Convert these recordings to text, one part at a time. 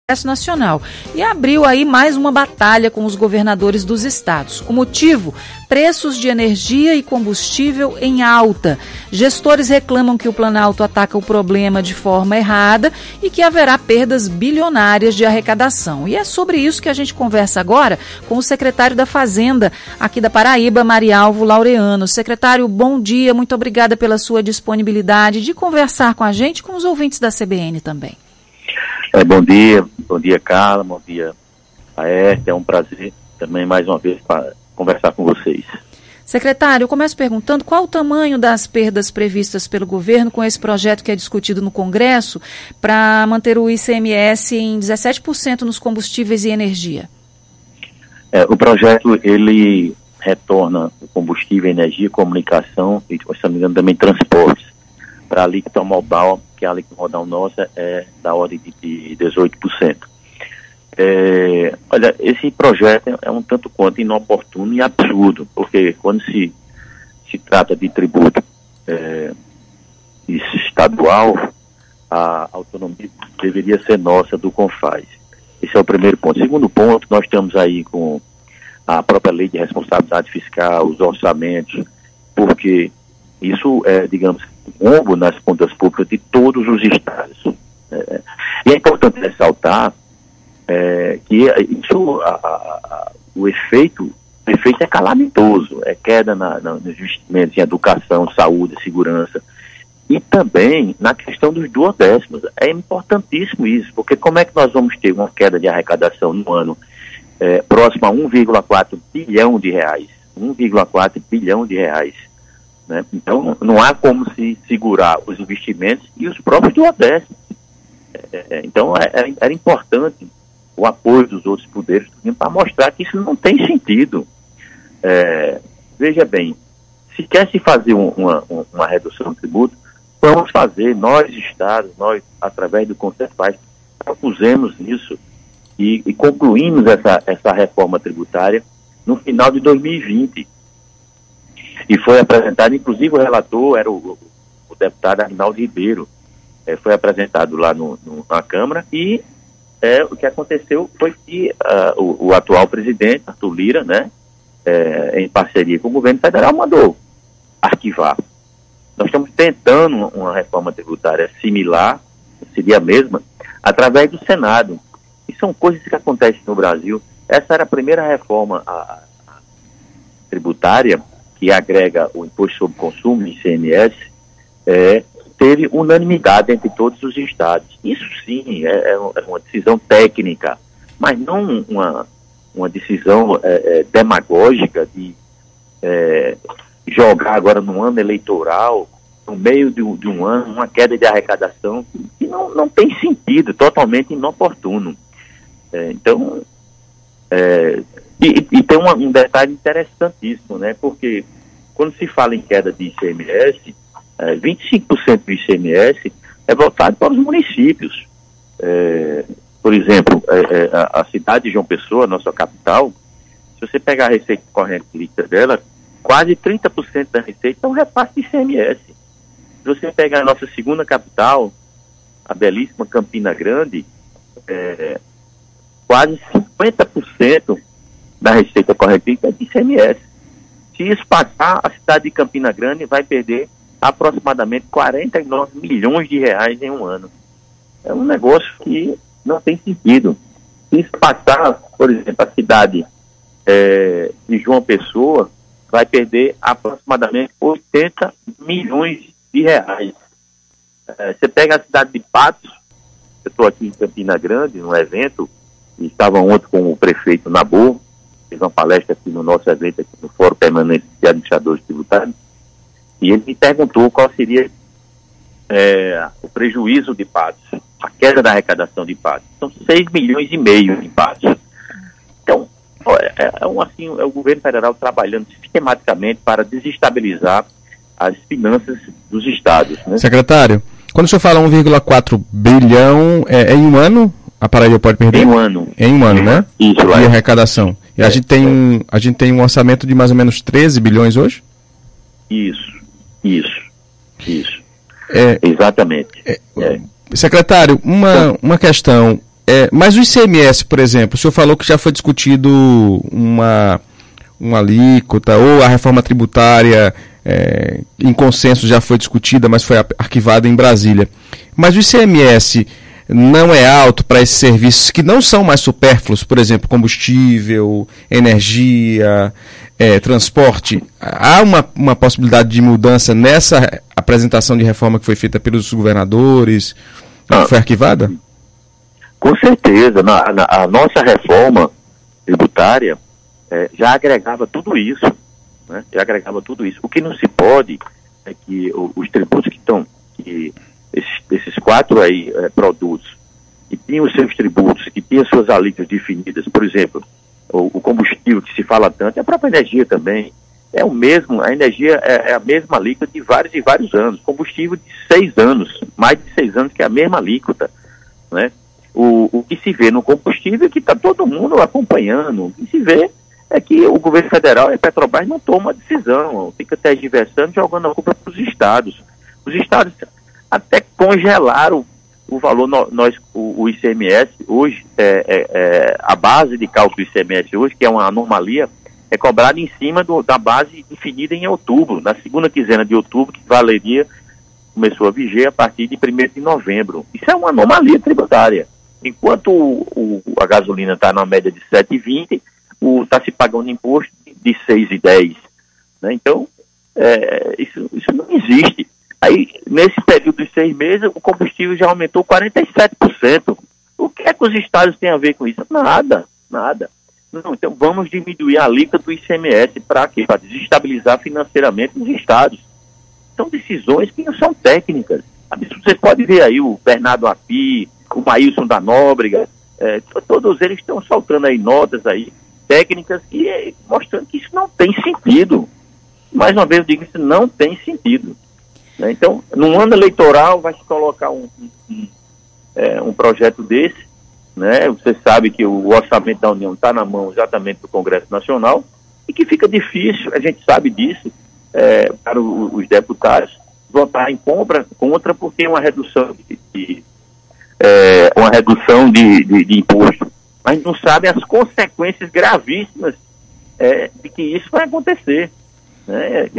Nacional e abriu aí mais uma batalha com os governadores dos estados. O motivo? Preços de energia e combustível em alta. Gestores reclamam que o Planalto ataca o problema de forma errada e que haverá perdas bilionárias de arrecadação. E é sobre isso que a gente conversa agora com o secretário da Fazenda aqui da Paraíba, Marialvo Laureano. Secretário, bom dia, muito obrigada pela sua disponibilidade de conversar com a gente e com os ouvintes da CBN também. Bom dia Carla, bom dia Aerte, é um prazer também mais uma vez conversar com vocês. Secretário, eu começo perguntando qual o tamanho das perdas previstas pelo governo com esse projeto que é discutido no Congresso para manter o ICMS em 17% nos combustíveis e energia. O projeto, ele retorna o combustível, energia, comunicação e, se não me engano, também transportes para a alíquota modal, que a alíquota modal nossa é da ordem de 18%. Olha, esse projeto é um tanto quanto inoportuno e absurdo, porque quando se trata de tributo estadual, a autonomia deveria ser nossa do CONFAS. Esse é o primeiro ponto. Segundo ponto, nós estamos aí com a própria lei de responsabilidade fiscal, os orçamentos, porque isso é, digamos, rombo nas contas públicas de todos os estados. E é importante ressaltar que isso, o efeito é calamitoso, é queda nos investimentos em educação, saúde, segurança, e também na questão dos duodécimos. É importantíssimo isso, porque como é que nós vamos ter uma queda de arrecadação no ano próximo a 1,4 bilhão de reais? 1,4 bilhão de reais. Né? Então, não há como se segurar os investimentos e os próprios duodécimos. Então, era importante o apoio dos outros poderes para mostrar que isso não tem sentido. Veja bem, se quer se fazer uma redução do tributo, vamos fazer, nós, estados, nós, através do Conselho Faz, propusemos isso e concluímos essa reforma tributária no final de 2020. E foi apresentado, inclusive o relator era o deputado Arnaldo Ribeiro, foi apresentado lá na Câmara e o que aconteceu foi que o atual presidente, Arthur Lira, né, em parceria com o governo federal, mandou arquivar. Nós estamos tentando uma reforma tributária similar, seria a mesma, através do Senado. E são coisas que acontecem no Brasil. Essa era a primeira reforma tributária que agrega o imposto sobre consumo, ICMS, teve unanimidade entre todos os estados. Isso sim é uma decisão técnica, mas não uma decisão demagógica de jogar agora no ano eleitoral, no meio de um ano, uma queda de arrecadação que não tem sentido, totalmente inoportuno. Então, e tem um detalhe interessantíssimo, né? Porque quando se fala em queda de ICMS, 25% do ICMS é voltado para os municípios. Por exemplo, a cidade de João Pessoa, nossa capital, se você pegar a receita corrente líquida dela, quase 30% da receita é um repasse de ICMS. Se você pegar a nossa segunda capital, a belíssima Campina Grande, quase 50% da receita corrente líquida é de ICMS. Se isso passar, a cidade de Campina Grande vai perder aproximadamente 49 milhões de reais em um ano. É um negócio que não tem sentido. Se isso passar, por exemplo, a cidade de João Pessoa vai perder aproximadamente 80 milhões de reais. Você pega a cidade de Patos, eu estou aqui em Campina Grande, num evento, e estava ontem com o prefeito Nabor, fez uma palestra aqui no nosso evento, aqui no Fórum Permanente de Administradores Tributários, e ele me perguntou qual seria o prejuízo de Patos, a queda da arrecadação de Patos. São 6 milhões e meio de Patos. Então, é o governo federal trabalhando sistematicamente para desestabilizar as finanças dos estados. Né? Secretário, quando o senhor fala 1,4 bilhão, é em um ano? A Paraíba pode perder? Em um ano. Em um ano, né? Isso, de arrecadação. E a gente tem um orçamento de mais ou menos 13 bilhões hoje? Isso. Exatamente. Secretário, uma questão. Mas o ICMS, por exemplo, o senhor falou que já foi discutido uma alíquota, ou a reforma tributária em consenso já foi discutida, mas foi arquivada em Brasília. Mas o ICMS não é alto para esses serviços que não são mais supérfluos, por exemplo, combustível, energia, transporte. Há uma possibilidade de mudança nessa apresentação de reforma que foi feita pelos governadores, que foi arquivada? Com certeza. A nossa reforma tributária já agregava tudo isso. Né? Já agregava tudo isso. O que não se pode é que os tributos esses 4 produtos que tinham os seus tributos, que tinham suas alíquotas definidas, por exemplo, o combustível que se fala tanto, a própria energia também, é o mesmo, a energia é a mesma alíquota de vários e vários anos, combustível de 6 anos, mais de 6 anos que é a mesma alíquota, né? O que se vê no combustível é que está todo mundo acompanhando, o que se vê é que o governo federal e a Petrobras não tomam a decisão, fica tergiversando, jogando a culpa para os estados. Os estados até congelaram o valor, o ICMS hoje, a base de cálculo do ICMS hoje, que é uma anomalia, é cobrada em cima da base definida em outubro, na segunda quinzena de outubro, que começou a viger a partir de 1º de novembro. Isso é uma anomalia tributária. Enquanto a gasolina está na média de 7,20, está se pagando imposto de 6,10. Né? Então, isso não existe. Aí, nesse período de 6 meses, o combustível já aumentou 47%. O que é que os estados têm a ver com isso? Nada. Não, então vamos diminuir a alíquota do ICMS para quê? Para desestabilizar financeiramente os estados. São decisões que não são técnicas. Vocês podem ver aí o Bernardo Api, o Maílson da Nóbrega, todos eles estão soltando aí notas aí, técnicas, mostrando que isso não tem sentido. Mais uma vez eu digo, isso não tem sentido. Né? Então, num ano eleitoral vai se colocar um projeto desse, né? Você sabe que o orçamento da União está na mão exatamente do Congresso Nacional e que fica difícil, a gente sabe disso, para os deputados votar em contra porque é uma redução de imposto. Mas não sabem as consequências gravíssimas de que isso vai acontecer. Né?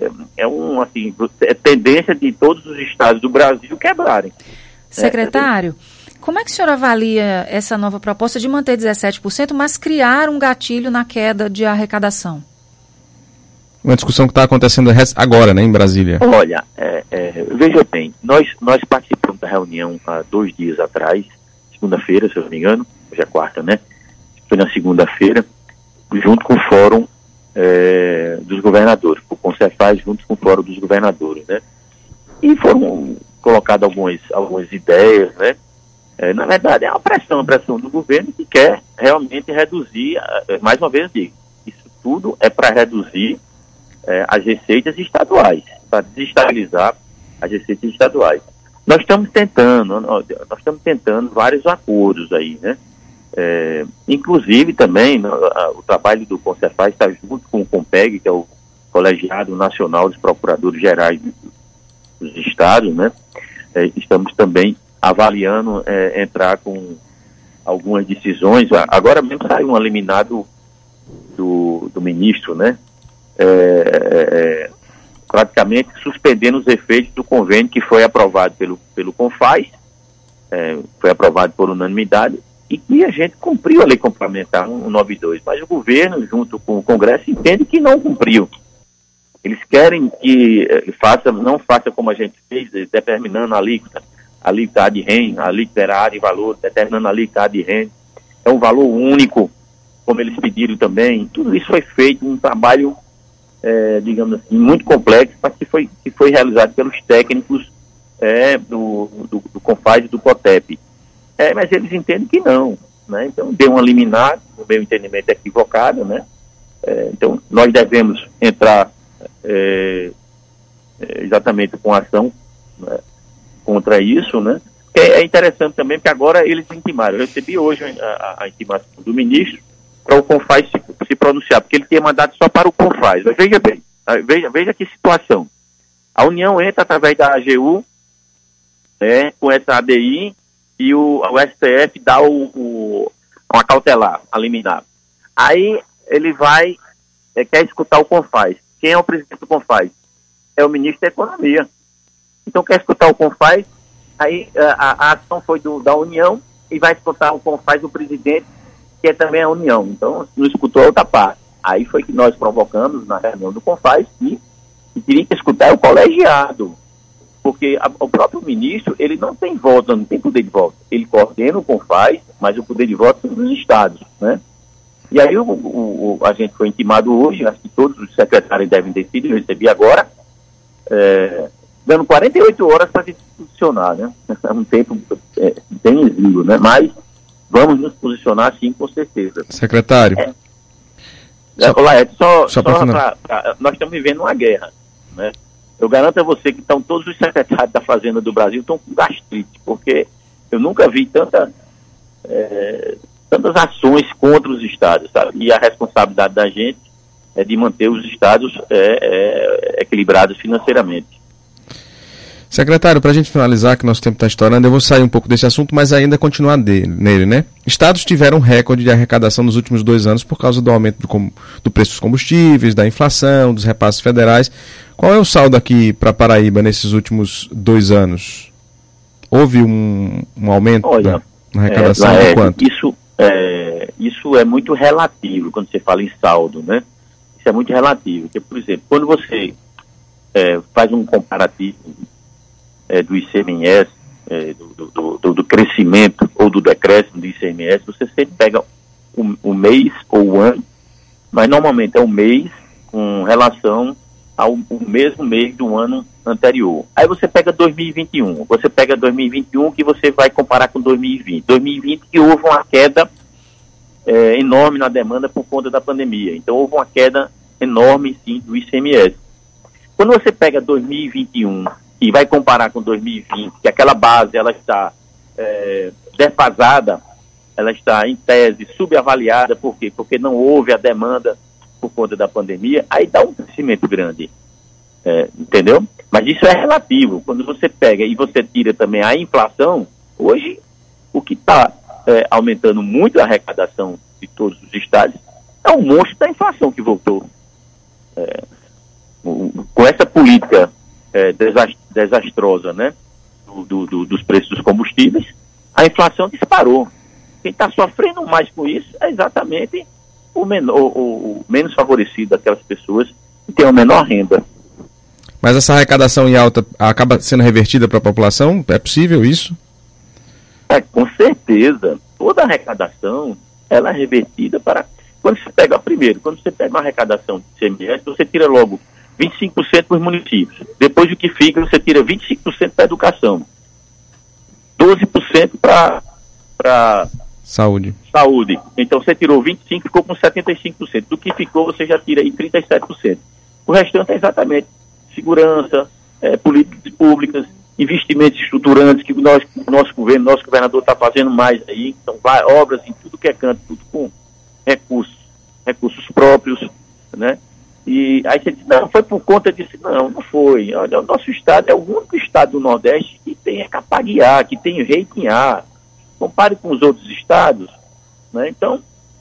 É tendência de todos os estados do Brasil quebrarem. Secretário, como é que o senhor avalia essa nova proposta de manter 17%, mas criar um gatilho na queda de arrecadação? Uma discussão que está acontecendo agora, né, em Brasília. Olha, veja bem, nós participamos da reunião há 2 dias atrás, segunda-feira, se eu não me engano, hoje é quarta, né? Foi na segunda-feira, junto com o Fórum dos Governadores, o Concefaz junto com o Fórum dos Governadores, né? E foram colocadas algumas ideias, né? Na verdade, é uma pressão do governo que quer realmente reduzir, mais uma vez eu digo, isso tudo é para reduzir as receitas estaduais, para desestabilizar as receitas estaduais. Nós estamos tentando vários acordos aí, né? Inclusive também o trabalho do Concefaz está junto com o COMPEG, que é o Colegiado Nacional dos Procuradores Gerais dos Estados, né? Estamos também avaliando entrar com algumas decisões. Agora mesmo saiu um eliminado do ministro, né? Praticamente suspendendo os efeitos do convênio que foi aprovado pelo CONFAZ, foi aprovado por unanimidade, e que a gente cumpriu a lei complementar 192, mas o governo, junto com o Congresso, entende que não cumpriu. Eles querem que não faça como a gente fez, determinando a alíquota de REN, a alíquota era área e valor, determinando a alíquota de REN, é um valor único, como eles pediram também. Tudo isso foi feito, um trabalho, digamos assim, muito complexo, mas que foi realizado pelos técnicos do CONFAZ e do COTEP. Mas eles entendem que não, né? Então deu uma liminar, no meu entendimento equivocado, né? Então nós devemos entrar exatamente com ação, né, contra isso, né? É interessante também, porque agora eles intimaram. Eu recebi hoje a intimação do ministro para o CONFAZ se pronunciar, porque ele tinha mandado só para o CONFAZ. Mas veja bem, veja que situação. A União entra através da AGU, com essa ADI, e o STF dá uma cautelar, a liminar. Aí ele vai, quer escutar o CONFAZ. Quem é o presidente do CONFAZ? É o ministro da Economia. Então quer escutar o CONFAZ, aí a ação foi da União e vai escutar o CONFAZ o presidente, que é também a União. Então não escutou a outra parte. Aí foi que nós provocamos na reunião do CONFAZ que teria que escutar o colegiado. Porque o próprio ministro, ele não tem voto, não tem poder de voto. Ele coordena o CONFAZ, mas o poder de voto são dos estados, né? E aí a gente foi intimado hoje, acho que todos os secretários devem decidir, eu recebi agora, dando 48 horas para se posicionar, né? É um tempo bem exíguo, né? Mas vamos nos posicionar sim, com certeza. Secretário. Nós estamos vivendo uma guerra, né? Eu garanto a você que todos os secretários da Fazenda do Brasil estão com gastrite, porque eu nunca vi tantas ações contra os estados, sabe? E a responsabilidade da gente é de manter os estados equilibrados financeiramente. Secretário, para a gente finalizar, que nosso tempo está estourando, eu vou sair um pouco desse assunto, mas ainda continuar nele, né? Estados tiveram recorde de arrecadação nos últimos 2 anos por causa do aumento do preço dos combustíveis, da inflação, dos repasses federais. Qual é o saldo aqui para Paraíba nesses últimos 2 anos? Houve um aumento na arrecadação de quanto? Isso é muito relativo quando você fala em saldo, né? Isso é muito relativo. Porque, por exemplo, quando você faz um comparativo do ICMS, do crescimento ou do decréscimo do ICMS, você sempre pega o mês ou o ano, mas normalmente é o mês com relação ao mesmo mês do ano anterior. Aí você pega 2021, que você vai comparar com 2020. 2020 que houve uma queda enorme na demanda por conta da pandemia. Então houve uma queda enorme, sim, do ICMS. Quando você pega 2021 e vai comparar com 2020, que aquela base ela está defasada, ela está em tese subavaliada, por quê? Porque não houve a demanda por conta da pandemia, aí dá um crescimento grande, entendeu? Mas isso é relativo. Quando você pega e você tira também a inflação, hoje o que está aumentando muito a arrecadação de todos os estados é o monstro da inflação que voltou. Com essa política desastrosa, né, dos preços dos combustíveis, a inflação disparou. Quem está sofrendo mais com isso é exatamente o menos favorecido, aquelas pessoas que têm a menor renda. Mas essa arrecadação em alta acaba sendo revertida para a população? É possível isso? Com certeza. Toda arrecadação ela é revertida para... Quando você pega uma arrecadação de ICMS, você tira logo 25% para os municípios. Depois do que fica, você tira 25% para a educação. 12% para saúde. Então você tirou 25%, ficou com 75%. Do que ficou, você já tira aí 37%. O restante é exatamente segurança, políticas públicas, investimentos estruturantes que o nosso governador está fazendo mais aí. Então, obras em tudo que é canto, tudo com recursos próprios, né? E aí você diz, não, foi por conta disso. Não foi. Olha, o nosso estado é o único estado do Nordeste que tem Capaguiá, que tem rating A. Compare com os outros estados, né? Então,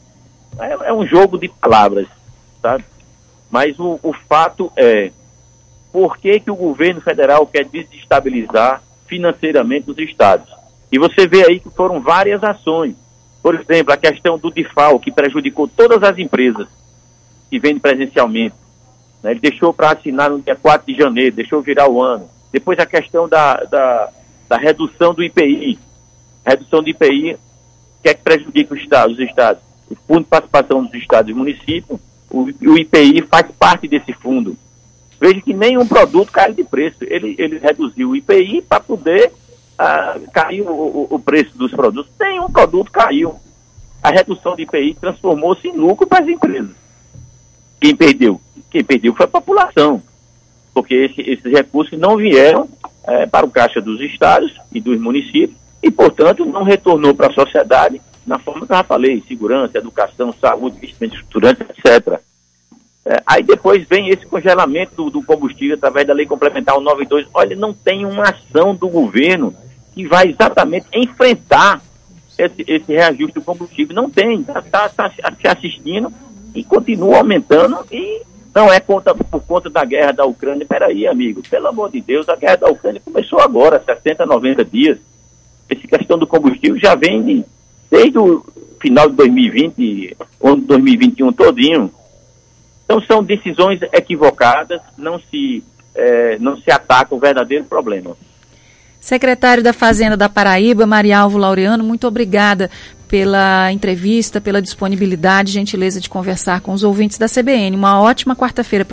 é um jogo de palavras, sabe? Mas o fato é, por que o governo federal quer desestabilizar financeiramente os estados? E você vê aí que foram várias ações. Por exemplo, a questão do DIFAL, que prejudicou todas as empresas que vendem presencialmente, né? Ele deixou para assinar no dia 4 de janeiro, deixou virar o ano. Depois a questão da redução do IPI. A redução do IPI, que é que prejudica os estados? O Fundo de Participação dos Estados e Municípios, o IPI faz parte desse fundo. Veja que nenhum produto caiu de preço. Ele reduziu o IPI para poder cair o preço dos produtos. Nenhum produto caiu. A redução do IPI transformou-se em lucro para as empresas. Quem perdeu? Quem perdeu foi a população. Porque esses recursos não vieram para o caixa dos estados e dos municípios e, portanto, não retornou para a sociedade na forma que eu já falei, segurança, educação, saúde, investimento estruturante, etc. Aí depois vem esse congelamento do combustível através da Lei Complementar 192. Olha, não tem uma ação do governo que vai exatamente enfrentar esse reajuste do combustível. Não tem, está se assistindo e continua aumentando, e não é por conta da guerra da Ucrânia. Peraí, amigo, pelo amor de Deus, a guerra da Ucrânia começou agora, 60, 90 dias. Essa questão do combustível já vem desde o final de 2020, ano de 2021 todinho. Então são decisões equivocadas, não se ataca o verdadeiro problema. Secretário da Fazenda da Paraíba, Marialvo Laureano, muito obrigada pela entrevista, pela disponibilidade e gentileza de conversar com os ouvintes da CBN. Uma ótima quarta-feira.